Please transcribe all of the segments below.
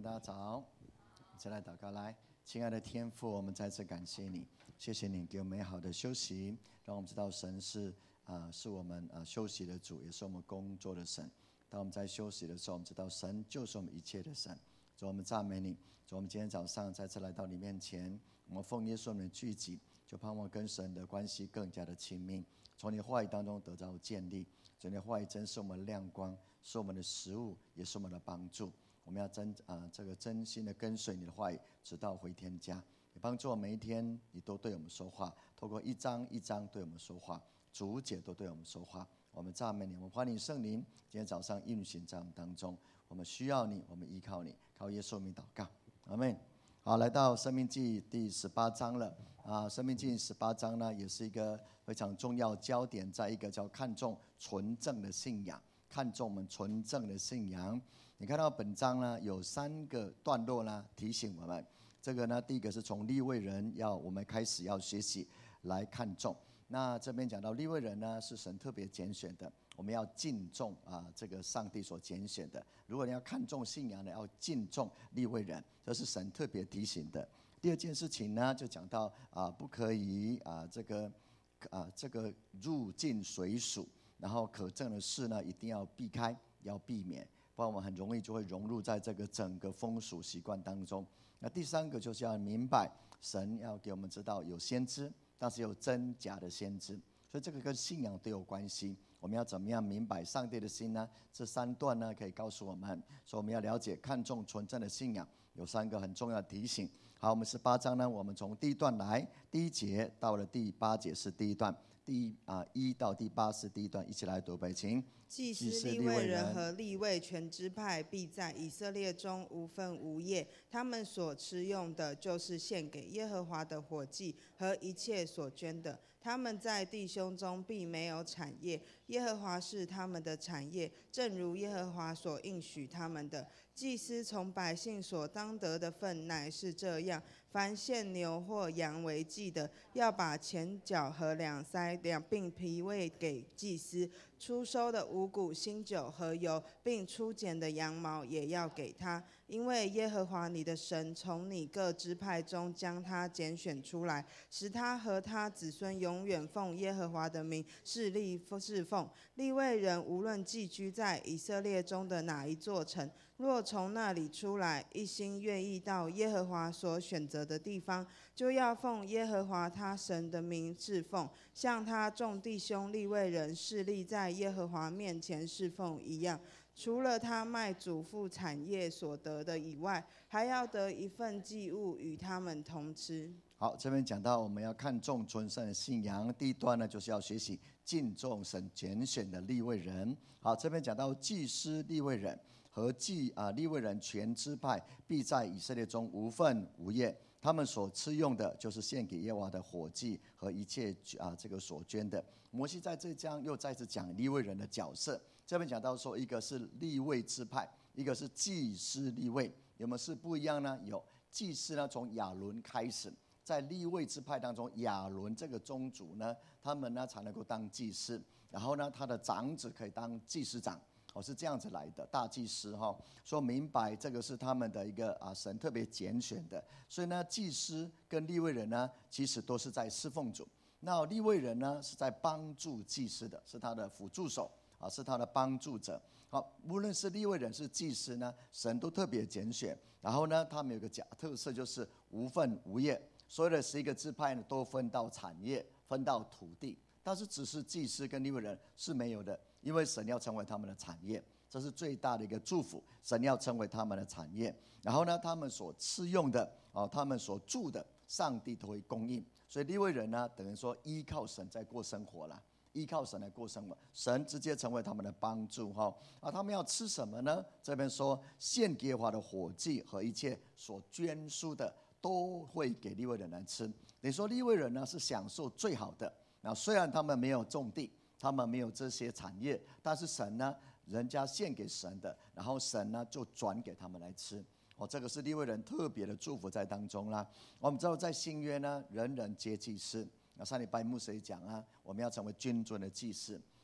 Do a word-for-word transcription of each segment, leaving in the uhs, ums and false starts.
大家早，一起来祷告。来，亲爱的天父，我们再次感谢你，谢谢你给我们美好的休息，让我们知道神是啊、呃，是我们啊、呃、休息的主，也是我们工作的神。当我们在休息的时候，我们知道神就是我们一切的神。主，我们赞美你。主，我们今天早上再次来到你面前，我们奉耶稣的聚集，就盼望跟神的关系更加的亲密，从你话语当中得到建立。主，你的话语真是我们的亮光，是我们的食物，也是我们的帮助。我们要真啊、呃，这个真心的跟随你的话语，直到回天家。也帮助我每一天，你都对我们说话，透过一章一章对我们说话，逐节都对我们说话。我们赞美你，我们欢迎圣灵今天早上运行在我们当中。我们需要你，我们依靠你，靠耶稣名祷告，阿们。好，来到申命记第十八章了啊。申命记十八章呢，也是一个非常重要焦点，在一个叫看重纯正的信仰，看重我们纯正的信仰。你看到本章呢，有三个段落呢，提醒我们。这个呢，第一个是从利未人要我们开始要学习来看重。那这边讲到利未人呢，是神特别拣选的，我们要敬重啊，这个上帝所拣选的。如果你要看重信仰呢，要敬重利未人，这是神特别提醒的。第二件事情呢，就讲到啊，不可以啊，这个啊，这个入境水属，然后可证的事呢，一定要避开，要避免，不然我们很容易就会融入在这个整个风俗习惯当中。那第三个就是要明白，神要给我们知道有先知，但是有真假的先知，所以这个跟信仰都有关系。我们要怎么样明白上帝的心呢？这三段呢，可以告诉我们，所以我们要了解看重纯正的信仰，有三个很重要的提醒。好，我们十八章呢，我们从第一段来，第一节到了第八节是第一段，第啊一到第八是第一段，一起来读，北请。 祭司、利未人和利未全支派必在以色列中无分无业，他们所吃用的就是献给耶和华的火祭和一切所捐的。他们在弟兄中必没有产业，耶和华是他们的产业，正如耶和华所应许他们的。祭司从百姓所当得的分乃是这样：凡献牛或羊为祭的，要把前脚和两腮两并脾胃给祭司；出收的五谷、新酒和油，并初剪的羊毛也要给他。因为耶和华你的神从你各支派中将他拣选出来，使他和他子孙永远奉耶和华的名侍立侍奉。利未人无论寄居在以色列中的哪一座城，若从那里出来，一心愿意到耶和华所选择的地方，就要奉耶和华他神的名侍奉，像他众弟兄利未人侍立在耶和华面前侍奉一样。除了他卖祖父产业所得的以外，还要得一份祭物与他们同吃。 好，这边讲到我们要看重纯正的信仰，第一段呢就是要学习敬重神拣选的利未人。好，这边讲到祭司、利未人和祭啊利未人全支派必在以色列中无分无业，他们所吃用的就是献给耶和华的火祭和一切啊这个所捐的。摩西在这章又再次讲利未人的角色。这边讲到说，一个是利未支派，一个是祭司利未，有没有是不一样呢？有。祭司呢，从亚伦开始，在利未支派当中，亚伦这个宗族呢，他们呢才能够当祭司，然后呢，他的长子可以当祭司长，哦，是这样子来的，大祭司哈、哦，说明白这个是他们的一个啊神特别拣选的，所以呢，祭司跟利未人呢，其实都是在侍奉主，那利未人呢是在帮助祭司的，是他的辅助手。啊，是他的帮助者。好，无论是利未人是祭司呢，神都特别拣选。然后呢，他们有个假特色，就是无分无业。所有的十一个支派呢，都分到产业，分到土地。但是只是祭司跟利未人是没有的，因为神要成为他们的产业，这是最大的一个祝福。神要成为他们的产业。然后呢，他们所吃用的，哦，他们所住的，上帝都会供应。所以利未人呢，等于说依靠神在过生活了。依靠神来过生活，神直接成为他们的帮助哈。啊，他们要吃什么呢？这边说献给耶和华的火祭和一切所捐输的，都会给利未人来吃。等于说利未人呢是享受最好的。那虽然他们没有种地，他们没有这些产业，但是神呢，人家献给神的，然后神呢就转给他们来吃。哦，这个是利未人特别的祝福在当中啦。我们知道在新约呢，人人皆祭司。那上礼拜牧师也讲啊，我们要成为君尊的祭司。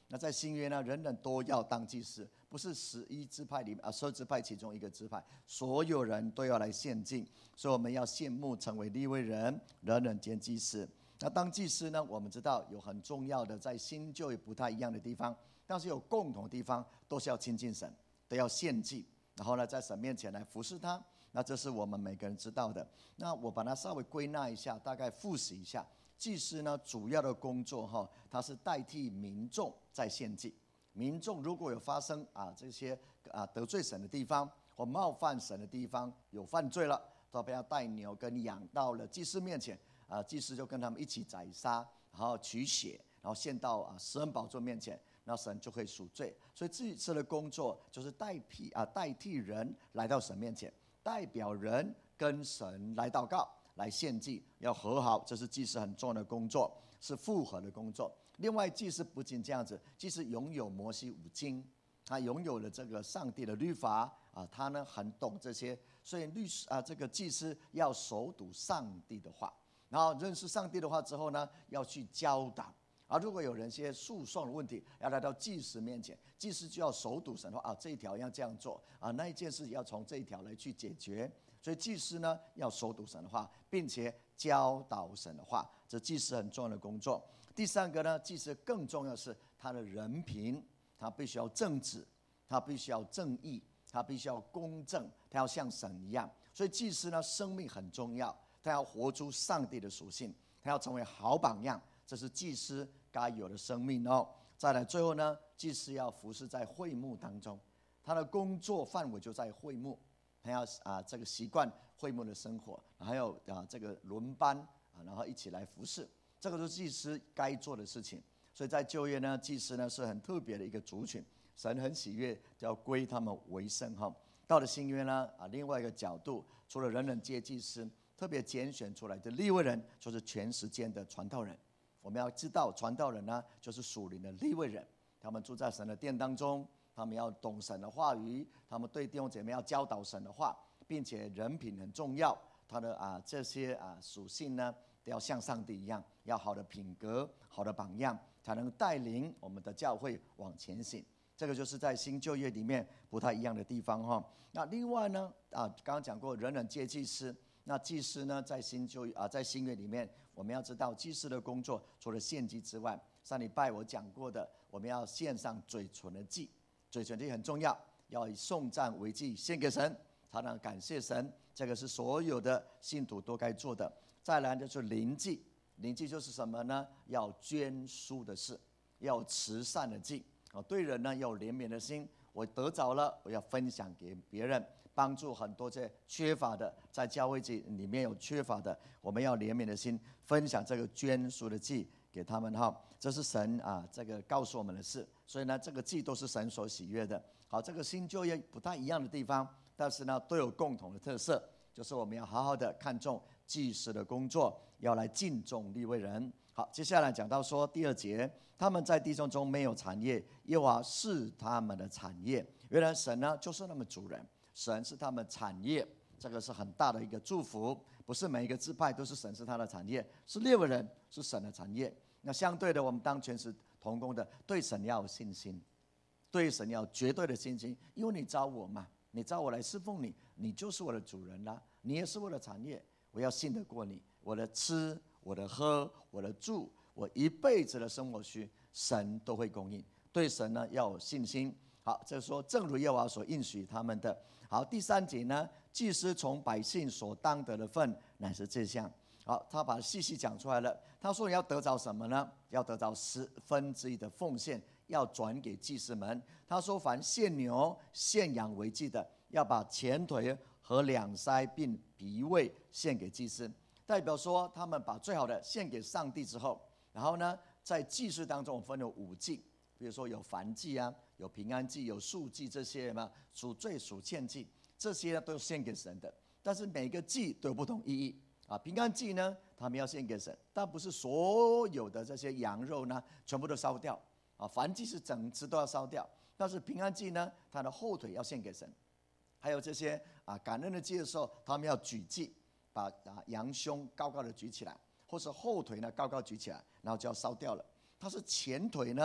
那在新约呢，人人都要当祭司，不是十一支派里面啊，十二支派其中一个支派，所有人都要来献祭。所以我们要羡慕成为利未人，人人皆祭司。那当祭司呢，我们知道有很重要的，在新旧也不太一样的地方，但是有共同的地方，都是要亲近神，都要献祭，然后呢，在神面前来服侍他。那这是我们每个人知道的。那我把它稍微归纳一下，大概复习一下。祭司呢，主要的工作哈，他是代替民众在献祭。民众如果有发生啊这些啊得罪神的地方，或冒犯神的地方，有犯罪了，都要带牛跟羊到了祭司面前啊，祭司就跟他们一起宰杀，然后取血，然后献到啊施恩宝座面前，那神就会赎罪。所以祭司的工作就是代替啊代替人来到神面前，代表人跟神来祷告。来献祭，要和好，这是祭司很重要的工作，是复合的工作。另外，祭司不仅这样子，祭司拥有摩西五经，他拥有了这个上帝的律法啊，他呢很懂这些，所以律师啊，这个祭司要熟读上帝的话，然后认识上帝的话之后呢，要去教导。啊，如果有人一些诉讼的问题，要来到祭司面前，祭司就要熟读神的话啊，这一条要这样做啊，那一件事要从这一条来去解决。所以祭司呢要熟读神的话，并且教导神的话，这祭司很重要的工作。第三个呢，祭司更重要的是他的人品，他必须要正直，他必须要正义，他必须要公正，他要像神一样。所以祭司呢，生命很重要，他要活出上帝的属性，他要成为好榜样，这是祭司该有的生命哦。再来，最后呢，祭司要服侍在会幕当中，他的工作范围就在会幕。他要啊这个习惯会幕的生活，还有啊这个轮班啊，然后一起来服侍，这个是祭司该做的事情。所以在旧约呢，祭司呢是很特别的一个族群，神很喜悦，就要归他们为圣哈。到了新约呢啊，另外一个角度，除了人人皆祭司，特别拣选出来的利未人，就是全时间的传道人。我们要知道，传道人呢就是属灵的利未人，他们住在神的殿当中。他们要懂神的话语，他们对弟兄姐妹要教导神的话，并且人品很重要。他的啊这些啊属性呢，都要像上帝一样，要好的品格、好的榜样，才能带领我们的教会往前行。这个就是在新旧约里面不太一样的地方哈。那另外呢啊，刚刚讲过人人皆祭司，那祭司呢在新旧啊在新约里面，我们要知道祭司的工作除了献祭之外，上礼拜我讲过的，我们要献上嘴唇的祭。嘴唇祭很重要，要以颂赞为祭献给神，才能感谢神。这个是所有的信徒都该做的。再来就是灵祭，灵祭就是什么呢？要捐书的事，要慈善的祭。对人呢要有怜悯的心，我得着了，我要分享给别人，帮助很多这缺乏的，在教会里面有缺乏的，我们要怜悯的心，分享这个捐书的祭给他们哈。这是神啊，这个告诉我们的事，所以呢，这个祭都是神所喜悦的。好，这个新旧约不太一样的地方，但是呢，都有共同的特色，就是我们要好好的看重祭司的工作，要来敬重利未人。好，接下来讲到说第二节，他们在弟兄中没有产业，耶和华是他们的产业。原来神呢就是他们主人，神是他们产业，这个是很大的一个祝福。不是每一个支派都是神是他的产业，是利未人是神的产业。那相对的，我们当全是同工的，对神要有信心，对神要有绝对的信心，因为你招我嘛，你招我来侍奉你，你就是我的主人啦，你也是我的产业，我要信得过你，我的吃，我的喝，我的住，我一辈子的生活需，神都会供应。对神呢要有信心。好，这说正如耶和华所应许他们的。好，第三节呢，祭司从百姓所当得的份乃是这项。好，他把细细讲出来了。他说你要得着什么呢？要得着十分之一的奉献，要转给祭司们。他说凡献牛献羊为祭的，要把前腿和两腮并鼻胃献给祭司。代表说他们把最好的献给上帝之后，然后呢在祭司当中分了五祭，比如说有燔祭啊，有平安祭，有赎祭，这些嘛赎罪赎愆祭，这些呢都是献给神的。但是每个祭都有不同意义啊。平安祭呢他们要献给神，但不是所有的这些羊肉呢全部都烧掉啊。燔祭是整只都要烧掉，但是平安祭呢他的后腿要献给神。还有这些啊感恩的祭的时候，他们要举祭，把啊羊胸高高的举起来，或是后腿呢高高举起来，然后就要烧掉了。它是前腿呢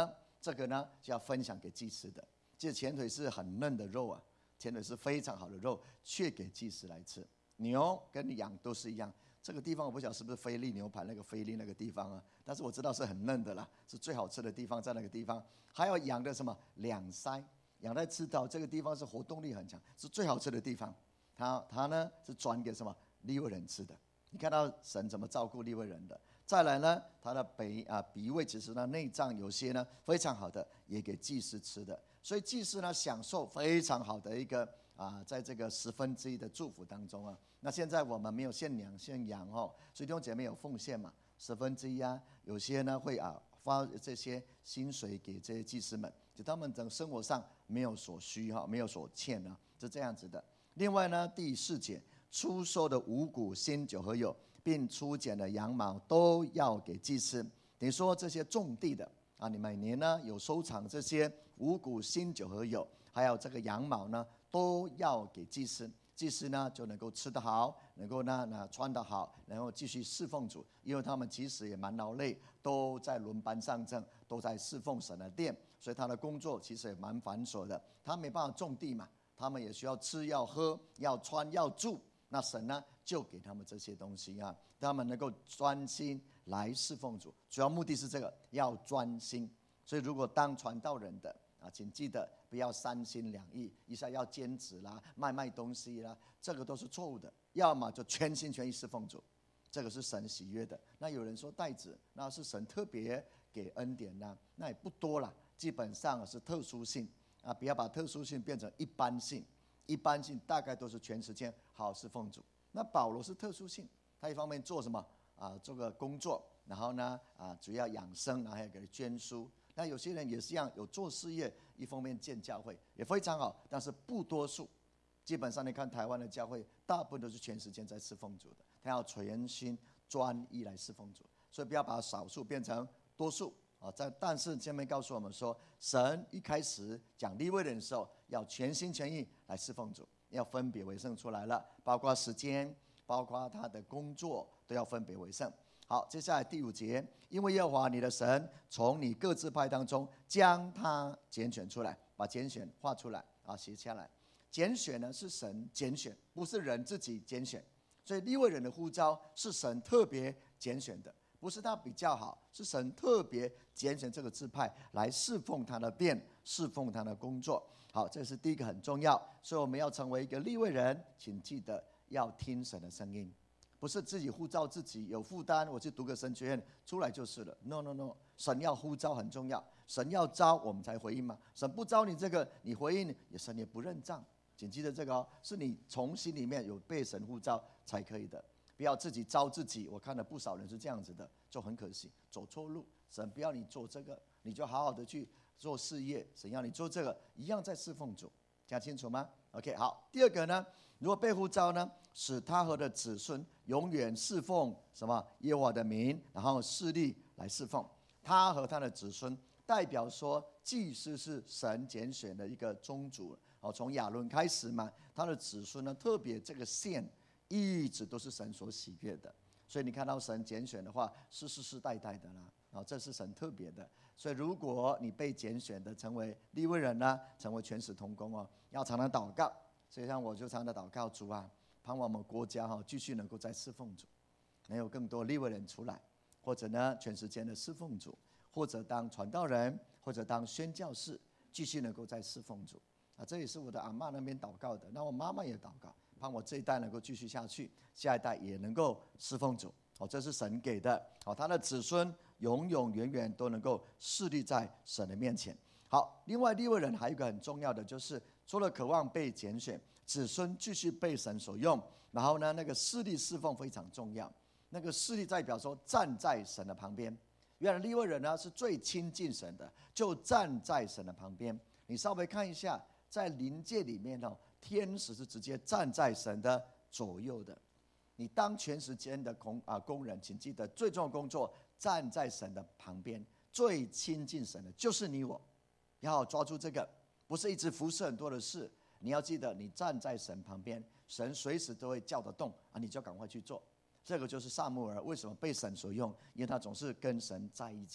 这个呢就要分享给祭司的。这前腿是很嫩的肉啊，前腿是非常好的肉，却给祭司来吃。牛跟羊都是一样。这个地方我不晓得是不是菲力牛排那个菲力那个地方啊，但是我知道是很嫩的啦，是最好吃的地方在那个地方。还有羊的什么两腮，羊在吃到这个地方是活动力很强，是最好吃的地方。它它呢是专给什么利未人吃的。你看到神怎么照顾利未人的。再来呢，它的鼻啊鼻胃其实呢内脏有些呢非常好的，也给祭司吃的。所以祭司呢享受非常好的一个啊，在这个十分之一的祝福当中啊。那现在我们没有献羊献羊哦，所以弟兄姐妹有奉献嘛，十分之一啊。有些呢会啊发这些薪水给这些祭司们，就他们等生活上没有所需哈，没有所欠啊，是这样子的。另外呢，第四节，出售的五谷、新酒和油，并出剪的羊毛都要给祭司。等于说这些种地的啊，你每年呢有收藏这些五谷、新酒和油，还有这个羊毛呢，都要给祭司。祭司呢就能够吃得好，能够呢呢穿得好，然后继续侍奉主，因为他们其实也蛮劳累，都在轮班上阵，都在侍奉神的殿，所以他的工作其实也蛮繁琐的。他没办法种地嘛，他们也需要吃、要喝、要穿、要住。那神呢就给他们这些东西啊，他们能够专心来侍奉主，主要目的是这个，要专心。所以如果当传道人的啊，请记得不要三心两意，一下要兼职啦，卖卖东西啦，这个都是错误的。要么就全心全意侍奉主，这个是神喜悦的。那有人说带子，那是神特别给恩典啦，那也不多啦，基本上是特殊性啊，不要把特殊性变成一般性。一般性大概都是全时间好侍奉主。那保罗是特殊性，他一方面做什么啊？做个工作，然后呢啊，主要养生，然后还有给捐书。那有些人也是一样，有做事业，一方面建教会也非常好，但是不多数。基本上你看台湾的教会，大部分都是全时间在侍奉主的，他要全心专一来侍奉主，所以不要把少数变成多数啊。但是前面告诉我们说，神一开始讲利未人的时候，要全心全意来侍奉主，要分别为圣出来了，包括时间，包括他的工作，都要分别为圣。好，接下来第五节，因为耶和华你的神从你各支派当中将他拣选出来，把拣选画出来啊，写下来。拣选呢是神拣选，不是人自己拣选，所以利未人的呼召是神特别拣选的，不是他比较好，是神特别拣选这个支派来侍奉他的殿，侍奉他的工作。好，这是第一个很重要，所以我们要成为一个利未人，请记得要听神的声音。不是自己呼召自己有负担，我去读个神学院出来就是了。No No No， 神要呼召很重要，神要召我们才回应嘛。神不召你这个，你回应神也不认账。请记得这个哦，是你从心里面有被神呼召才可以的，不要自己召自己。我看了不少人是这样子的，就很可惜，走错路。神不要你做这个，你就好好的去做事业。神要你做这个，一样在侍奉主，讲清楚吗 ？OK， 好。第二个呢，如果被呼召呢，使他和的子孙永远侍奉什么耶和华的名，然后势力来侍奉他和他的子孙，代表说祭司是神拣选的一个宗族。哦，从亚伦开始嘛，他的子孙呢，特别这个线一直都是神所喜悦的，所以你看到神拣选的话，是世世代代的啦。哦，这是神特别的。所以如果你被拣选的成为利未人呢，成为全时同工哦，要常常祷告。所以像我就常常祷告主啊，盼望我们国家哈继续能够在侍奉主，能有更多利未人出来，或者呢全时间的侍奉主，或者当传道人，或者当宣教士，继续能够在侍奉主。啊，这也是我的阿嬷那边祷告的，那我妈妈也祷告，盼我这一代能够继续下去，下一代也能够侍奉主。哦，这是神给的。好，他的子孙永永远远都能够侍立在神的面前。好，另外利未人还有一个很重要的，就是除了渴望被拣选，子孙继续被神所用，然后呢，那个侍立侍奉非常重要。那个侍立代表说站在神的旁边。原来利未人呢是最亲近神的，就站在神的旁边。你稍微看一下。在灵界里面哦，天使是直接站在神的左右的。你当全时间的工啊工人，请记得最重要的工作，站在神的旁边，最亲近神的就是你我，要好好抓住这个，不是一直服侍很多的事。你要记得，你站在神旁边，神随时都会叫得动啊，你就赶快去做。这个就是撒母耳为什么被神所用，因为他总是跟神在一起。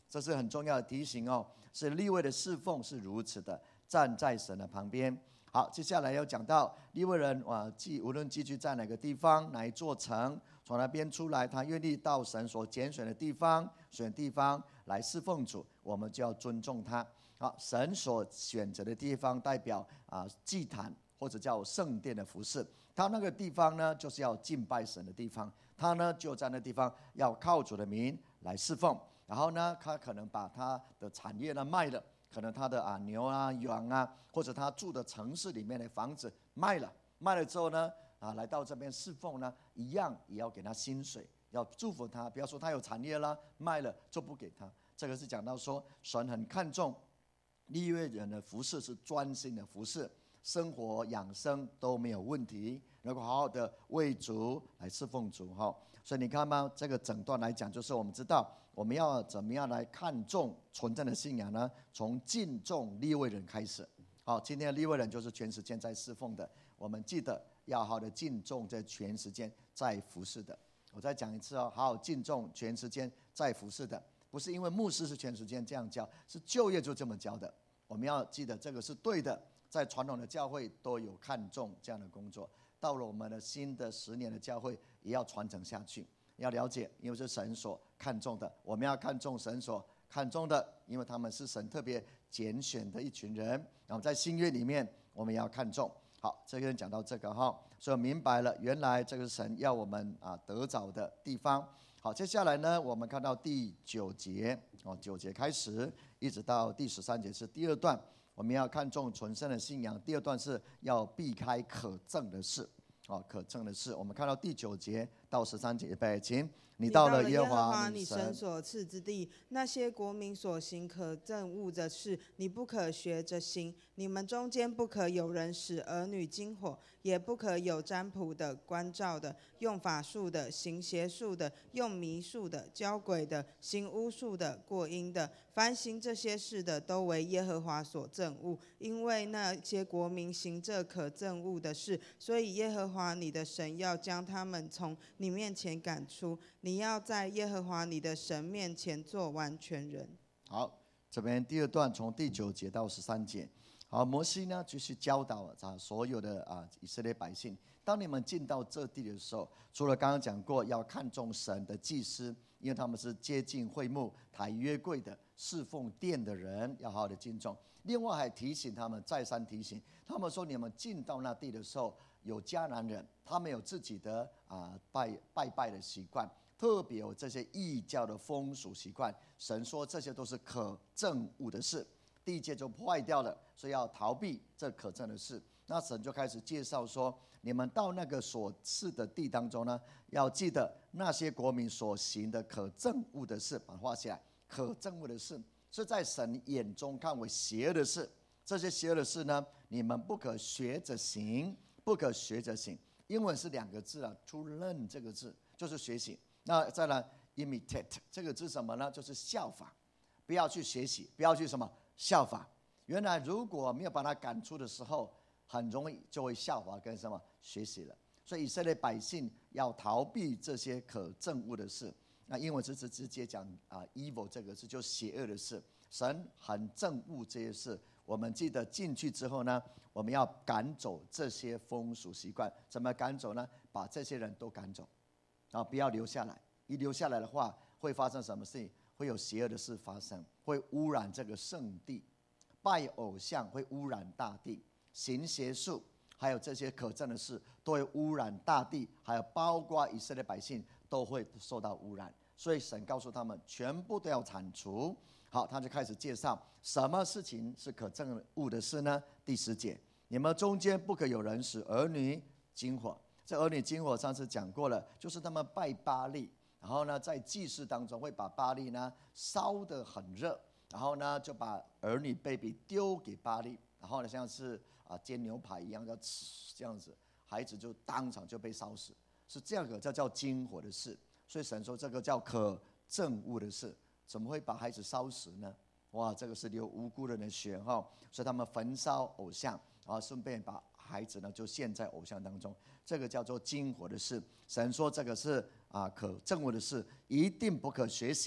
这是很重要的提醒哦。是利未的侍奉是如此的，站在神的旁边。好，接下来要讲到利未人啊，寄无论寄居在哪个地方，哪一座城，从那边出来，他愿意到神所拣选的地方，选地方来侍奉主，我们就要尊重他。好，神所选择的地方代表啊祭坛或者叫圣殿的服事，他那个地方呢，就是要敬拜神的地方，他呢就在那地方要靠主的名来侍奉。然后呢，他可能把他的产业呢卖了，可能他的啊牛啊羊啊，或者他住的城市里面的房子卖了，卖了之后呢，啊来到这边侍奉呢，一样也要给他薪水，要祝福他。不要说他有产业了，卖了就不给他。这个是讲到说，神很看重利未人的服事是专心的服事，生活养生都没有问题，能够好好的为主来侍奉主哈。所以你看嘛，这个整段来讲，就是我们知道我们要怎么样来看重纯正的信仰呢？从敬重利未人开始。好，今天的利未人就是全时间在侍奉的，我们记得要好好的敬重这全时间在服事的。我再讲一次哦，好好敬重全时间在服事的，不是因为牧师是全时间这样教，是就业就这么教的。我们要记得这个是对的，在传统的教会都有看重这样的工作，到了我们的新的十年的教会也要传承下去。要了解，因为是神所看重的，我们要看重神所看重的，因为他们是神特别拣选的一群人。然后在新约里面，我们也要看重。好，这个人讲到这个哈，所以明白了，原来这个是神要我们啊得着的地方。好，接下来呢，我们看到第九节哦，九节开始一直到第十三节是第二段，我们要看重纯正的信仰。第二段是要避开可憎的事。哦，可憎的事，我们看到第九节到十三节，预备，请。你到了耶和华你神所赐之地，那些国民所行可憎恶的事，你不可学着行。你们中间不可有人使儿女经火，也不可有占卜的、关照的、用法术的、行邪术的、用迷术的、教鬼的、行巫术的、过阴的。凡行这些事的，都为耶和华所憎恶，因为那些国民行这可憎恶的事，所以耶和华你的神要将他们从你面前赶出。你要在耶和华你的神面前做完全人。 好，这边第二段从第九节到十三节。好，摩西呢继续教导啊所有的啊以色列百姓，当你们进到这地的时候，除了刚刚讲过要看重神的祭司，因为他们是接近会幕抬约柜的侍奉殿的人，要好好的敬重。另外还提醒他们，再三提醒他们说，你们进到那地的时候，有迦南人，他们有自己的啊拜拜拜的习惯，特别有这些异教的风俗习惯。神说这些都是可憎恶的事，第一届就坏掉了，所以要逃避这可憎的事。那神就开始介绍说，你们到那个所赐的地当中呢，要记得那些国民所行的可憎恶的事，把它画起来。可憎恶的事是在神眼中看为邪恶的事，这些邪恶的事呢，你们不可学着行，不可学着行。英文是两个字啊 ，to learn 这个字就是学习。那再来 imitate 这个字什么呢？就是效法，不要去学习，不要去什么效法。原来如果没有把他赶出的时候，很容易就会效法跟什么学习了。所以以色列百姓要逃避这些可憎恶的事。那英文是直接讲啊 evil 这个字，就邪恶的事。神很憎恶这些事。我们记得进去之后呢，我们要赶走这些风俗习惯。怎么赶走呢？把这些人都赶走，啊，不要留下来。一留下来的话，会发生什么事情？会有邪恶的事发生，会污染这个圣地。拜偶像会污染大地，行邪术，还有这些可憎的事，都会污染大地，还有包括以色列百姓都会受到污染。所以神告诉他们，全部都要铲除。好，他就开始介绍什么事情是可憎恶的事呢？第十节，你们中间不可有人使儿女经火。这儿女经火上次讲过了，就是他们拜巴力，然后呢，在祭祀当中会把巴力呢烧得很热，然后呢就把儿女 baby 丢给巴力，然后呢像是啊煎牛排一样，要吃这样子，孩子就当场就被烧死，是这样个叫叫经火的事。所以神说这个叫可憎恶的事。怎么会把孩子烧死呢？哇，这个是流无辜人的血哈！所以他们焚烧偶像，然后顺便把孩子呢就献在偶像当中，这个叫做经火的事。神说这个是啊可憎恶的事，一定不可学习，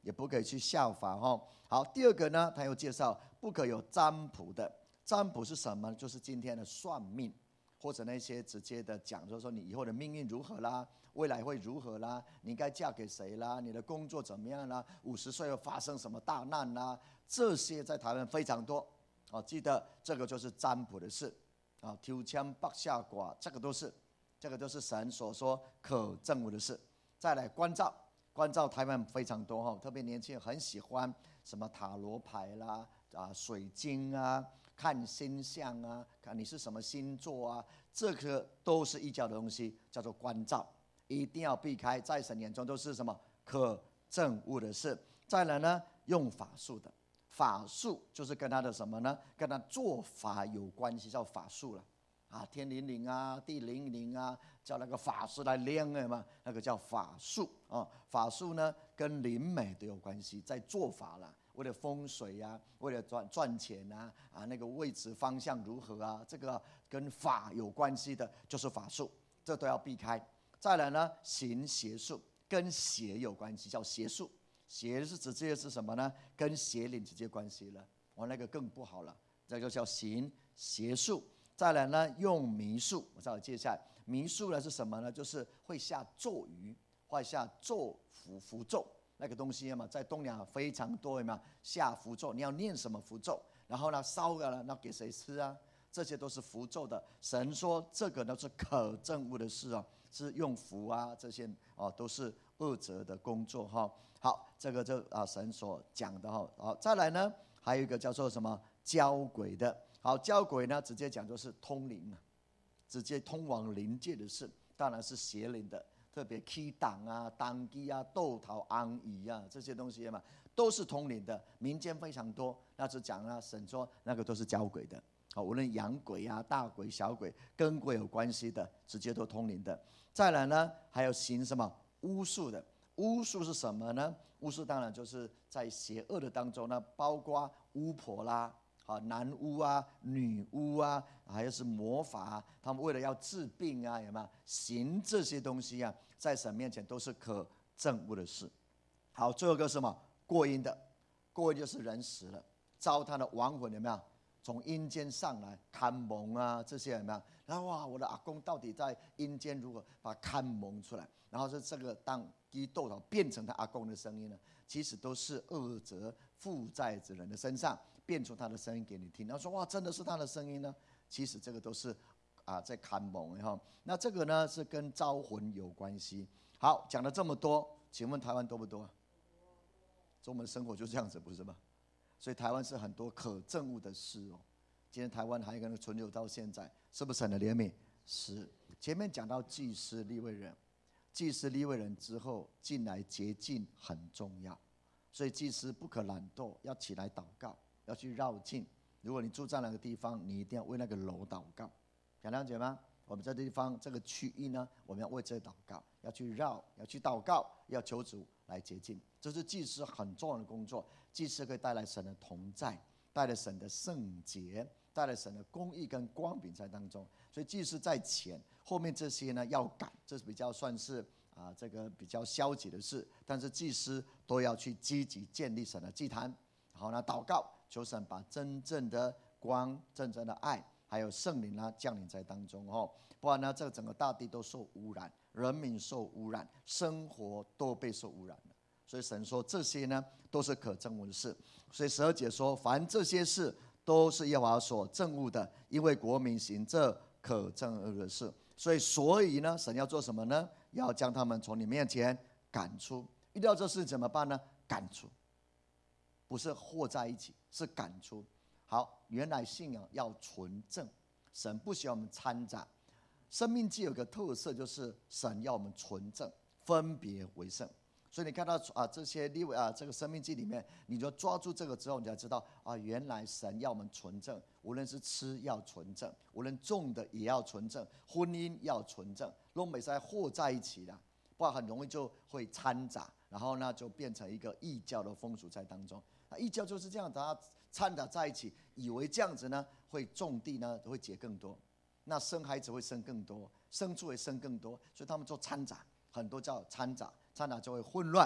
也不可以去效法哈。好，第二个呢，他又介绍不可有占卜的。占卜是什么？就是今天的算命，或者那些直接的讲，就是说你以后的命运如何啦，未来会如何啦，你应该嫁给谁啦，你的工作怎么样啦，五十岁会发生什么大难啦，这些在台湾非常多。哦，记得这个就是占卜的事。啊，抽签卜下卦，这个都是，这个都是神所说可证悟的事。再来关照，关照台湾非常多哈，特别年轻人很喜欢什么塔罗牌啦，啊，水晶啊。看星象啊，看你是什么星座啊，这个都是异教的东西，叫做关照，一定要避开，在神眼中都是什么可证悟的事。再来呢，用法术的，法术就是跟他的什么呢？跟他做法有关系，叫法术了。啊，天灵灵啊，地灵灵啊，叫那个法师来练的嘛，那个叫法术啊。法术呢，跟灵美都有关系，在做法啦。为了风水啊，为了赚赚钱啊，啊那个位置方向如何啊，这个跟法有关系的，就是法术，这都要避开。再来呢，行邪术，跟邪有关系，叫邪术。邪是直接是什么呢？跟邪灵直接关系了，我那个更不好了，这就叫行邪术。再来呢，用迷术，我再接下来，迷术呢是什么呢？就是会下咒语，会下咒符符咒。那个东西嘛，在东亚非常多嘛，下符咒，你要念什么符咒，然后呢烧了，那给谁吃啊？这些都是符咒的。神说这个呢是可证悟的事哦，是用符啊，这些哦都是恶者的工作哈。好，这个就啊神所讲的哈。好，再来呢，还有一个叫做什么交鬼的。好，交鬼呢直接讲就是通灵啊，直接通往灵界的事，当然是邪灵的。特别起档啊、当机啊、斗桃、安仪啊这些东西嘛，都是通灵的，民间非常多。那就讲啊，神说那个都是交鬼的，好，无论洋鬼啊、大鬼、小鬼，跟鬼有关系的，直接都通灵的。再来呢，还有行什么巫术的？巫术是什么呢？巫术当然就是在邪恶的当中呢，包括巫婆啦。啊，男巫啊，女巫啊，还有是魔法啊，他们为了要治病啊，有没有行这些东西啊，在神面前都是可证悟的事。好，最后一个是什么？过阴的，过阴就是人死了，招他的亡魂有没有？从阴间上来看蒙啊，这些有没有？然后哇，我的阿公到底在阴间如何把看蒙出来？然后是这个当基督徒变成他阿公的声音呢？其实都是恶者附在之人的身上。变出他的声音给你听，然后说哇，真的是他的声音呢？其实这个都是啊在看蒙哈。那这个呢是跟招魂有关系。好，讲了这么多，请问台湾多不多？我们生活就这样子，不是吗？所以台湾是很多可证悟的事哦。今天台湾还可能存留到现在，是不是神的怜悯？是。前面讲到祭司利未人，祭司利未人之后进来洁净很重要，所以祭司不可懒惰，要起来祷告。要去绕境，如果你住在那个地方，你一定要为那个楼祷告，想了解吗？我们在这地方这个区域呢，我们要为这祷告，要去绕，要去祷告，要求主来洁净，这是祭司很重要的工作。祭司可以带来神的同在，带来神的圣洁，带来神的公义跟光明在当中。所以祭司在前，后面这些呢要赶，这是比较算是啊这个比较消极的事，但是祭司都要去积极建立神的祭坛，然后呢祷告。求神把真正的光、真正的爱，还有圣灵啊降临在当中哦，不然呢，这个整个大地都受污染，人民受污染，生活都被受污染了。所以神说这些呢都是可证悟的事。所以十二节说，凡这些事都是耶和华所证悟的，因为国民行这可证悟的事。所以，所以呢，神要做什么呢？要将他们从你面前赶出。遇到这事怎么办呢？赶出。不是和在一起，是赶出。好，原来信仰要纯正，神不需要我们掺杂。生命记有个特色，就是神要我们纯正，分别为圣。所以你看到啊，这些利未啊，这个生命记里面，你就抓住这个之后，你才知道啊，原来神要我们纯正，无论是吃要纯正，无论种的也要纯正，婚姻要纯正，拢没在和在一起的，不然很容易就会掺杂，然后呢就变成一个异教的风俗在当中。那异教就是这样，大家掺杂在一起，以为这样子呢会种地呢会结更多，那生孩子会生更多，牲畜会生更多，所以他们做掺杂，很多叫掺杂，掺杂就会混乱，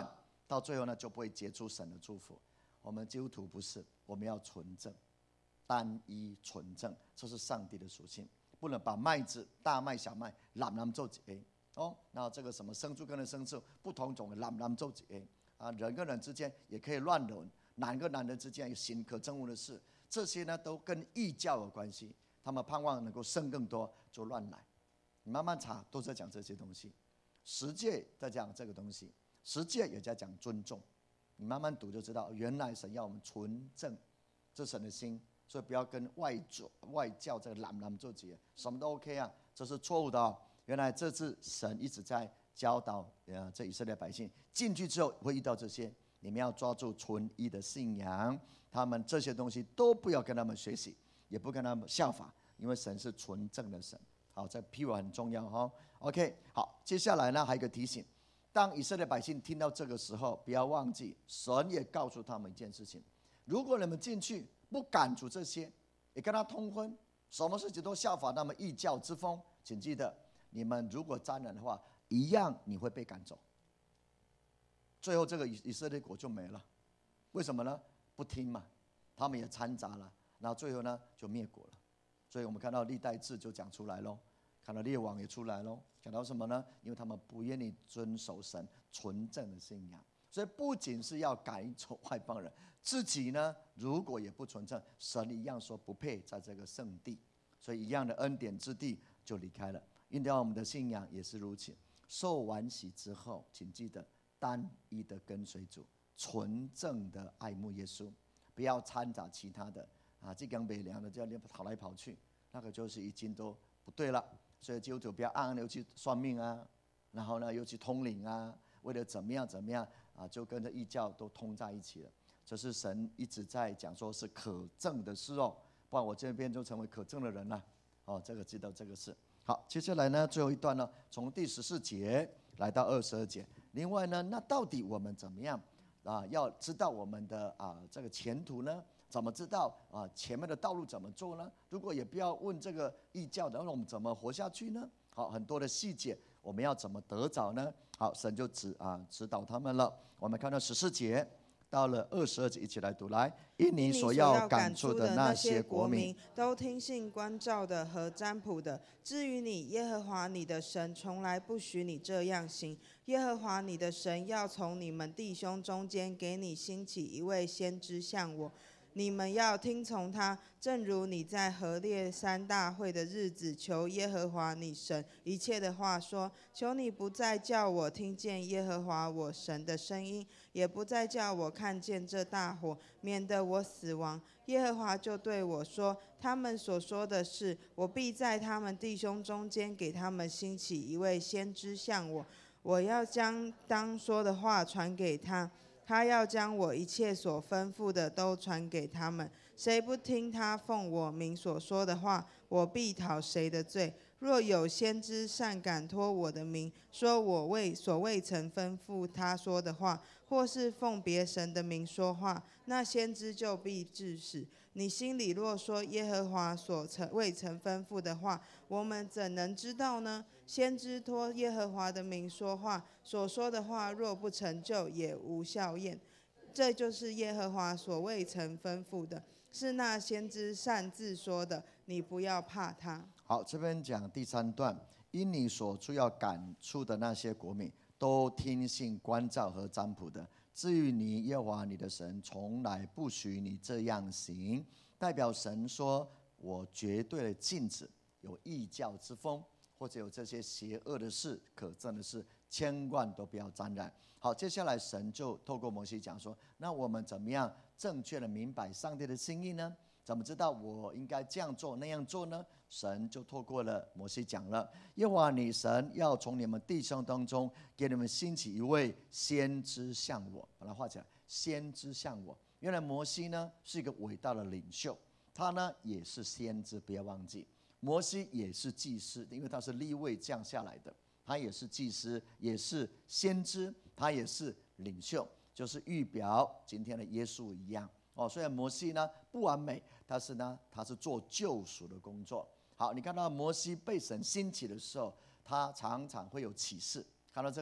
到最后呢就不会结出神的祝福。我们基督徒不是，我们要纯正，单一纯正，这是上帝的属性。不能把麦子、大麦、小麦揽揽做一个哦。然后这个什么生畜跟生畜不同种的揽揽做一个啊，人跟人之间也可以乱伦，男跟男人之间有行可憎恶的事，这些呢都跟异教有关系。他们盼望能够生更多，就乱来。你慢慢查，都在讲这些东西。十诫在讲这个东西，十诫也在讲尊重。你慢慢读就知道，原来神要我们纯正，这是神的心。所以不要跟外教外教这个揽揽做结，什么都 OK 啊，这是错误的哦。原来这次神一直在教导呃这以色列百姓，进去之后会遇到这些，你们要抓住纯一的信仰，他们这些东西都不要跟他们学习，也不跟他们效法，因为神是纯正的神。好，这 P 文很重要哈、哦。OK， 好，接下来呢还有一个提醒，当以色列百姓听到这个时候，不要忘记，神也告诉他们一件事情：如果你们进去不赶逐这些，也跟他通婚，什么事情都效法他们异教之风，请记得，你们如果沾染的话，一样你会被赶走。最后这个以色列国就没了，为什么呢？不听嘛，他们也掺杂了，然后最后呢就灭国了。所以我们看到历代志就讲出来咯，看到列王也出来咯，讲到什么呢？因为他们不愿意遵守神纯正的信仰。所以不仅是要赶走外邦人，自己呢如果也不纯正，神一样说不配在这个圣地，所以一样的恩典之地就离开了。因为我们的信仰也是如此，受完洗之后，请记得单一的跟随主，纯正的爱慕耶稣，不要掺杂其他的啊，这根北凉的叫你跑来跑去，那个就是已经都不对了。所以基督徒不要暗暗的又去算命啊，然后呢又去通灵啊，为了怎么样怎么样啊，就跟着异教都通在一起了。这是神一直在讲说是可证的事哦，不然我这边就成为可证的人了哦。这个知道这个事。好，接下来呢最后一段呢，从第十四节来到二十二节。另外呢，那到底我们怎么样啊？要知道我们的啊这个前途呢？怎么知道啊前面的道路怎么做呢？如果也不要问这个异教的，那我们怎么活下去呢？好，很多的细节，我们要怎么得着呢？好，神就指啊指导他们了。我们看到十四节到了二十二节，一起来读来。因你所要赶出的那些国民， 都听信关照的和占卜的。至于你，耶和华你的神从来不许你这样行。耶和华你的神要从你们弟兄中间给你兴起一位先知像我。你们要听从他，正如你在何烈山大会的日子求耶和华你神一切的话说，求你不再叫我听见耶和华我神的声音，也不再叫我看见这大火，免得我死亡。耶和华就对我说，他们所说的是，我必在他们弟兄中间给他们兴起一位先知像我，我要将当说的话传给他，他要将我一切所吩咐的都传给他们。谁不听他奉我名所说的话，我必讨谁的罪。若有先知擅敢托我的名，说我未所未曾吩咐他说的话，或是奉别神的名说话，那先知就必致死。你心里若说耶和华所曾未曾吩咐的话，我们怎能知道呢？先知托耶和华的名说话，所说的话若不成就，也无效验。这就是耶和华所未曾吩咐的，是那先知擅自说的，你不要怕他。 好，这边讲第三段，因你所出要赶出的那些国民，都听信关照和占卜的。至于你，耶和华你的神从来不许你这样行，代表神说，我绝对的禁止有异教之风，或者有这些邪恶的事、可憎的事，千万都不要沾染。好，接下来神就透过摩西讲说，那我们怎么样正确的明白上帝的心意呢？怎么知道我应该这样做那样做呢？神就透过了摩西讲了，耶和华你神要从你们弟兄当中给你们兴起一位先知像我，把它画起来，先知像我。原来摩西呢是一个伟大的领袖，他呢也是先知，不要忘记，摩西也是祭司，因为他是利未降下来的，他也是祭司，也是先知，他也是领袖，就是预表今天的耶稣一样。哦，虽然摩西呢不完美，但是呢他是做救赎的工作。好，你看到摩西被神兴起的时候，他常常会有启示，看到这个吗？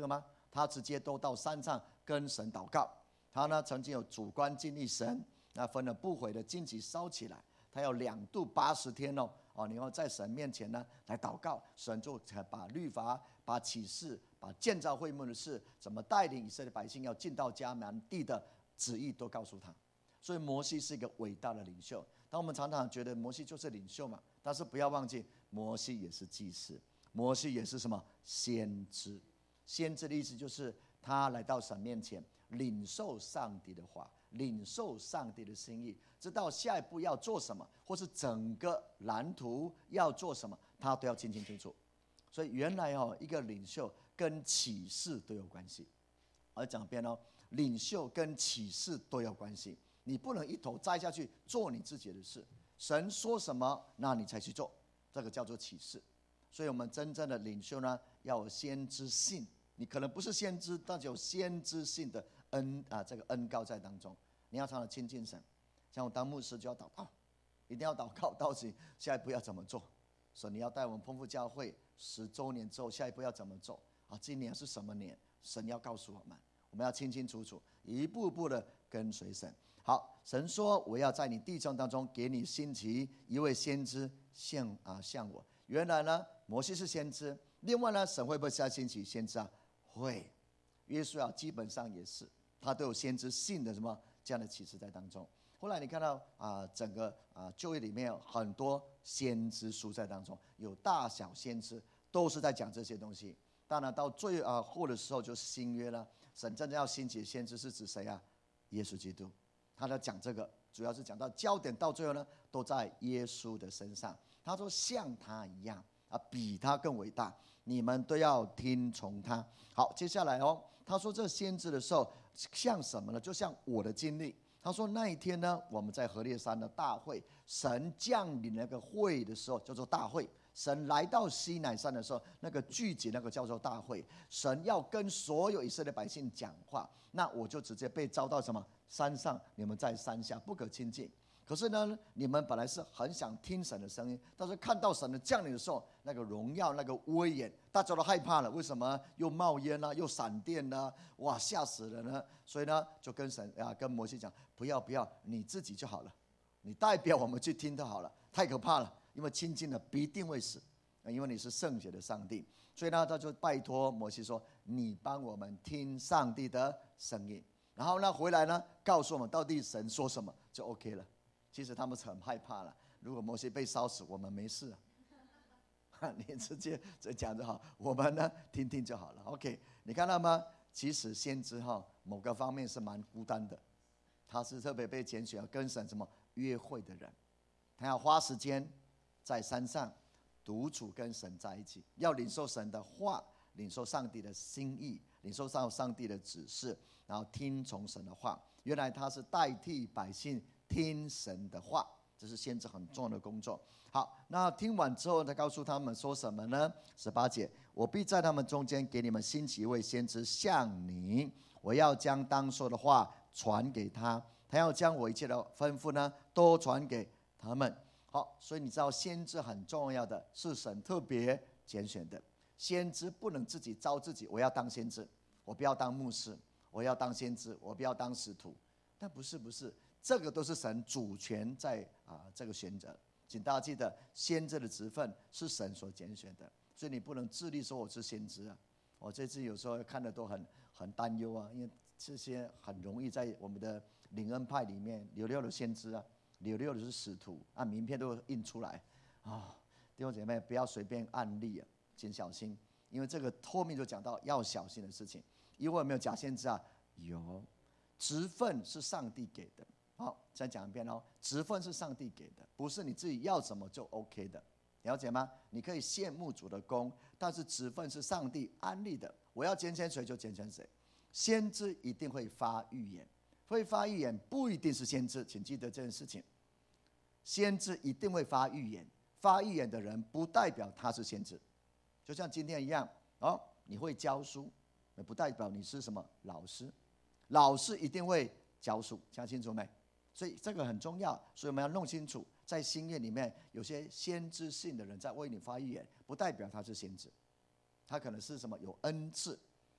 他直接都到山上跟神祷告。他呢曾经有主观经历神，那分了不悔的荆棘烧起来，他要两度八十天哦哦，你要在神面前呢来祷告，神就把律法、把启示、把建造会幕的事，怎么带领以色列百姓要进到迦南地的旨意都告诉他。所以摩西是一个伟大的领袖。当我们常常觉得摩西就是领袖嘛，但是不要忘记，摩西也是祭司，摩西也是什么先知。先知的意思就是他来到神面前，领受上帝的话，领受上帝的心意，知道下一步要做什么，或是整个蓝图要做什么，他都要清清楚楚。所以原来哦，一个领袖跟启示都有关系。而讲遍哦，领袖跟启示都有关系。你不能一头栽下去做你自己的事，神说什么，那你才去做，这个叫做启示。所以我们真正的领袖呢，要有先知性。你可能不是先知，但是有先知性的恩啊，这个恩膏在当中。你要常常亲近神，像我当牧师就要祷告，一定要祷告，到底下一步要怎么做。所以你要带我们丰富教会十周年之后，下一步要怎么做啊？今年是什么年？神要告诉我们，我们要清清楚楚，一步步的跟随神。好，神说我要在你弟兄当中给你兴起一位先知像啊像我。原来呢，摩西是先知，另外呢，神会不会再兴起先知啊？会。约书亚基本上也是，他都有先知性的什么这样的启示在当中。后来你看到啊，整个啊旧约里面有很多先知书在当中，有大小先知都是在讲这些东西。当然到最啊后的时候就是新约了，神真正要兴起先知是指谁啊？耶稣基督。他在讲这个，主要是讲到焦点到最后呢，都在耶稣的身上。他说像他一样啊，比他更伟大，你们都要听从他。好，接下来哦，他说这先知的时候像什么呢？就像我的经历。他说那一天呢，我们在何烈山的大会，神降临那个会的时候叫做大会。神来到西乃山的时候，那个聚集那个叫做大会。神要跟所有以色列百姓讲话，那我就直接被招到什么山上，你们在山下不可亲近。可是呢，你们本来是很想听神的声音，但是看到神的降临的时候，那个荣耀、那个威严，大家都害怕了。为什么？又冒烟啊，又闪电啊，哇，吓死人了！所以呢，就跟神啊，跟摩西讲，不要不要，你自己就好了，你代表我们去听就好了，太可怕了。因为亲近了必定会死，因为你是圣洁的上帝。所以呢，他就拜托摩西说：“你帮我们听上帝的声音。”然后呢，回来呢，告诉我们到底神说什么就 OK 了。其实他们很害怕了，如果摩西被烧死，我们没事啊，你直接这讲就好，我们呢听听就好了。OK， 你看到吗？其实先知哈，某个方面是蛮孤单的，他是特别被拣选要跟神什么约会的人，他要花时间在山上独处跟神在一起，要领受神的话，领受上帝的心意，领受上上帝的指示，然后听从神的话。原来他是代替百姓听神的话，这是先知很重要的工作。好，那听完之后他告诉他们说什么呢？十八节，我必在他们中间给你们兴起一位先知像你，我要将当说的话传给他，他要将我一切的吩咐呢都传给他们。好，所以你知道先知很重要的是神特别拣选的。先知不能自己招自己，我要当先知，我不要当牧师，我要当先知，我不要当使徒。但不是不是，这个都是神主权在啊这个选择。请大家记得，先知的职分是神所拣选的，所以你不能自立说我是先知啊。我这次有时候看的都很很担忧啊，因为这些很容易在我们的灵恩派里面，有六的先知啊。有六的是使徒，按名片都印出来啊、哦！弟兄姐妹，不要随便按例啊，请小心，因为这个后面就讲到要小心的事情。因为有没有假先知啊？有，职分是上帝给的。好，再讲一遍哦，职分是上帝给的，不是你自己要什么就 OK 的，了解吗？你可以羡慕主的功，但是职分是上帝安立的，我要拣选谁就拣选谁。先知一定会发预言。会发预言不一定是先知，请记得这件事情。先知一定会发预言，发预言的人不代表他是先知。就像今天一样哦，你会教书，不代表你是什么老师。老师一定会教书，讲清楚没？所以这个很重要，所以我们要弄清楚，在新约里面有些先知性的人在为你发预言，不代表他是先知，他可能是什么有恩赐。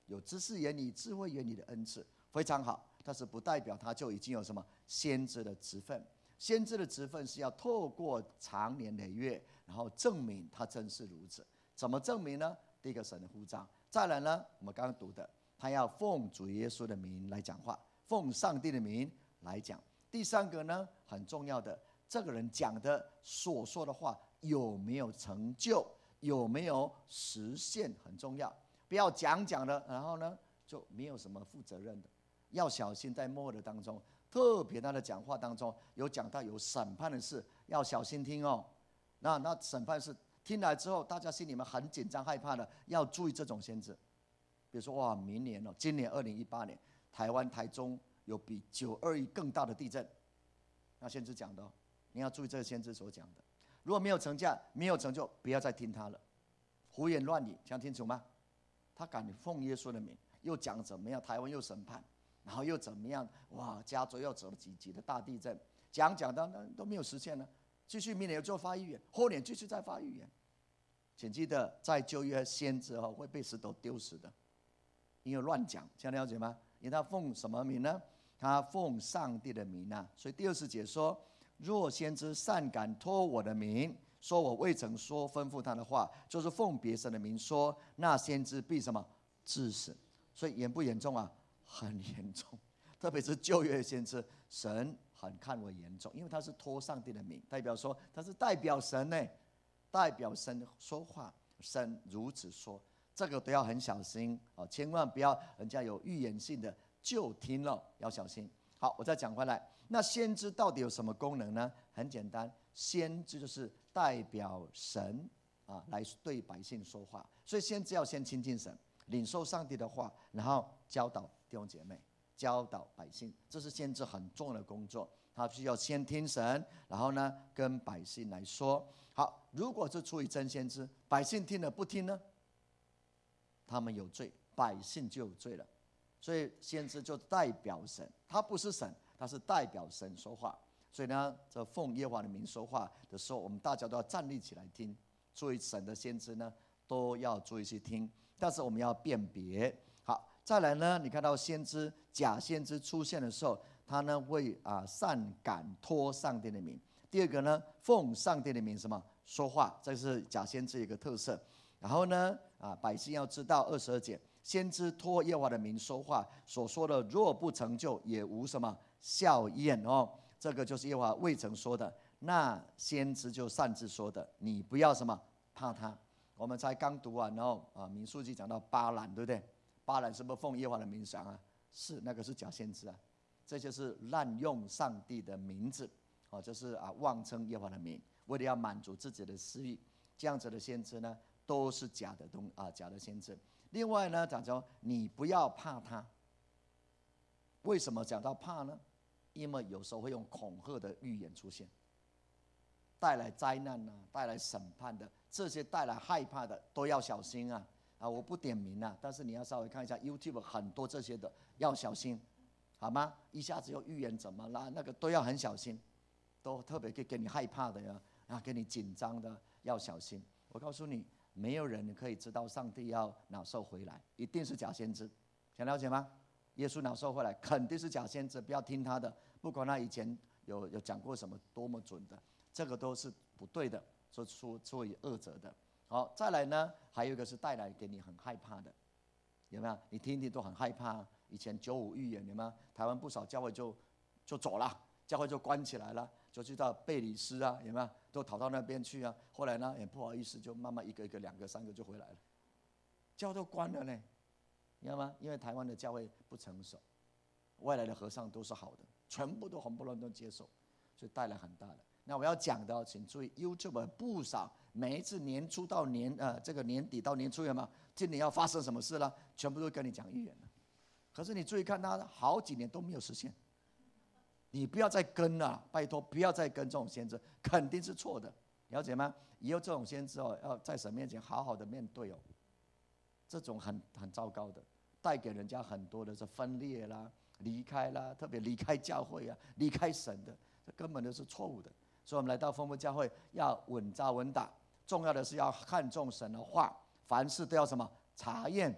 有知识言语、智慧言语的恩赐，非常好。但是不代表他就已经有什么先知的职分。先知的职分是要透过长年累月，然后证明他真是如此。怎么证明呢？第一个，神的呼召。再来呢，我们刚刚读的，他要奉主耶稣的名来讲话，奉上帝的名来讲。第三个呢，很重要的，这个人讲的所说的话有没有成就，有没有实现，很重要。不要讲讲的，然后呢就没有什么负责任的。要小心，在末日当中，特别他的讲话当中有讲到有审判的事，要小心听哦。那那审判是听来之后，大家心里面很紧张害怕的，要注意这种先知。比如说哇，明年哦，今年二零一八年，台湾台中有比九二一更大的地震，那先知讲的哦，你要注意这个先知所讲的。如果没有成就，没有成就，不要再听他了，胡言乱语，讲清楚吗？他敢奉耶稣的名，又讲怎么样，台湾又审判。然后又怎么样？哇，加州又走了几级的大地震，讲讲的都没有实现呢。继续明年又做发预言，后年继续再发预言。请记得，在旧约先知会被石头丢死的，因为乱讲，这样了解吗？因为他奉什么名呢？他奉上帝的名啊。所以第二十节说：若先知擅敢托我的名，说我未曾说吩咐他的话，就是奉别神的名说，那先知必什么致死。所以严不严重啊？很严重，特别是旧约先知，神很看为严重，因为他是托上帝的名，代表说他是代表神呢，代表神说话，神如此说，这个都要很小心哦，千万不要人家有预言性的就听了，要小心。好，我再讲回来，那先知到底有什么功能呢？很简单，先知就是代表神啊来对百姓说话，所以先知要先亲近神，领受上帝的话，然后教导弟兄姐妹，教导百姓，这是先知很重要的工作。他需要先听神，然后呢跟百姓来说。好，如果是出于真先知，百姓听了不听呢？他们有罪，百姓就有罪了。所以先知就代表神，他不是神，他是代表神说话。所以呢，这奉耶和华的名说话的时候，我们大家都要站立起来听。注意神的先知呢，都要注意去听，但是我们要辨别。好，再来呢，你看到先知假先知出现的时候，他呢会啊擅敢托上帝的名。第二个呢，奉上帝的名什么说话，这是假先知一个特色。然后呢啊，百姓要知道二十二节，先知托耶和华的名说话，所说的若不成就，也无什么效验哦。这个就是耶和华未曾说的，那先知就擅自说的，你不要什么怕他。我们才刚读完，然后啊，民数记讲到巴兰，对不对？巴兰是不是奉耶和华的名讲啊？是，那个是假先知啊。这就是滥用上帝的名字，哦，就是啊妄称耶和华的名，为了要满足自己的私欲，这样子的先知呢，都是假的东啊，假的先知。另外呢，讲说你不要怕他。为什么讲到怕呢？因为有时候会用恐吓的预言出现，带来灾难啊，带来审判的，这些带来害怕的都要小心啊！啊，我不点名啊，但是你要稍微看一下 YouTube 很多这些的，要小心，好吗？一下子又预言怎么啦，那个都要很小心，都特别可以给你害怕的呀，啊，给你紧张的，要小心。我告诉你，没有人可以知道上帝要哪时候回来，一定是假先知，想了解吗？耶稣哪时候回来，肯定是假先知，不要听他的，不管他以前有有讲过什么多么准的，这个都是不对的，说出出于恶者的。好，再来呢，还有一个是带来给你很害怕的，有没有？你听听都很害怕。以前九五预言有没有？台湾不少教会就就走了，教会就关起来了，就去到贝里斯啊，有没有？都逃到那边去啊。后来呢，也不好意思，就慢慢一个一个、两个、三个就回来了，教会都关了呢。你知道吗？因为台湾的教会不成熟，外来的和尚都是好的，全部都红不乱都接受，所以带来很大的。那我要讲的，请注意 ，YouTube 不少，每一次年初到年呃这个年底到年初有没有？今年要发生什么事了？全部都跟你讲预言了。可是你注意看，他好几年都没有实现。你不要再跟了，拜托不要再跟这种先知，肯定是错的，了解吗？以后这种先知哦，要在神面前好好的面对哦。这种很很糟糕的，带给人家很多的是分裂啦、离开啦，特别离开教会啊、离开神的，这根本都是错误的。所以我们来到丰富教会要稳扎稳打，重要的是要看重神的话，凡事都要什么查验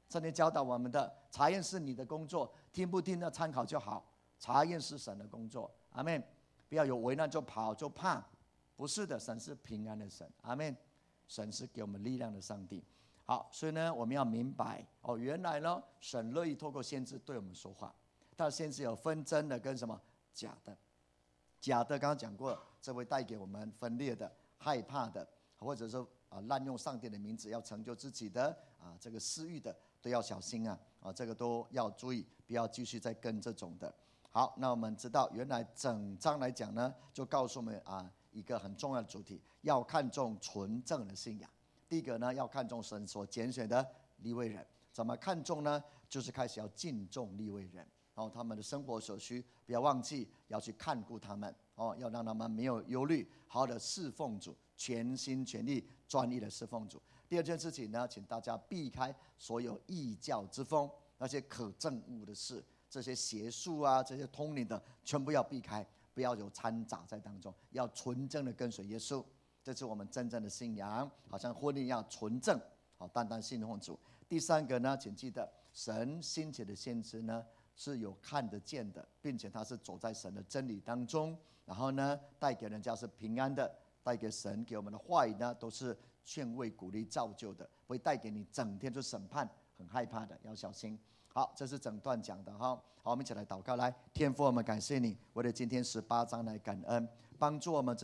圣经教导我们的，查验是你的工作，听不听的参考就好。查验是神的工作，阿们。不要有危难就跑就怕，不是的，神是平安的神，阿们。神是给我们力量的上帝。好，所以呢，我们要明白哦，原来呢，神乐意透过先知对我们说话。但先知有分真的跟什么假的，假的刚刚讲过，这会带给我们分裂的、害怕的，或者说啊滥用上帝的名字要成就自己的啊这个私欲的，都要小心啊啊，这个都要注意，不要继续再跟这种的。好，那我们知道，原来整章来讲呢，就告诉我们啊一个很重要的主题，要看重纯正的信仰。第一个呢，要看重神所拣选的利未人。怎么看重呢？就是开始要敬重利未人，然后他们的生活所需，不要忘记要去看顾他们哦，要让他们没有忧虑，好好的侍奉主，全心全力、专一的侍奉主。第二件事情呢，请大家避开所有异教之风，那些可憎恶的事，这些邪术啊，这些通灵的，全部要避开，不要有掺杂在当中，要纯正的跟随耶稣。这是我们真正的信仰，好像婚姻一样纯正，好，单单信奉主。第三个呢，请记得，神兴起的先知呢是有看得见的，并且他是走在神的真理当中，然后呢，带给人家是平安的，带给神给我们的话语呢，都是劝慰、鼓励、造就的，不会带给你整天就审判、很害怕的，要小心。好，这是整段讲的哈。好，我们一起来祷告，来，天父，我们感谢你，为了今天十八章来感恩，帮助我们。